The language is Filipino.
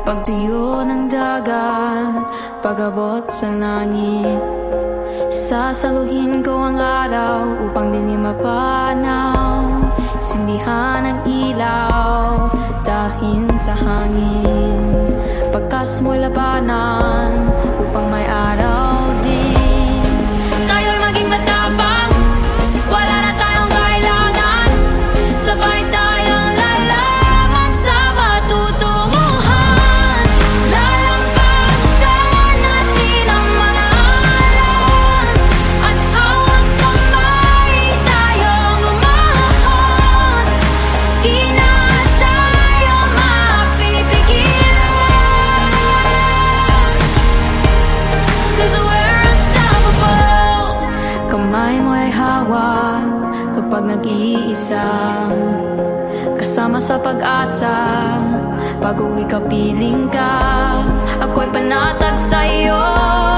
Pagtuyo ng dagat, pag-abot sa langit, sasaluhin ko ang araw upang di mapanaw. Sindihan ang ilaw, dahin sa hangin, pagkas mo'y labanan upang may araw din. Tayo'y maging matapang, wala na tayong kailangan, sabay tayong lalaman sa patutunguhan. Lalampasan natin ang mga alam, at hawak kamay tayong umahon. Di na tayo mapipigilan, 'cause we're unstoppable. Kamay mo'y hawak kapag nag-iisa, kasama sa pag-asa. Pag-uwi ka, piling ka, ako'y panatag sa'yo.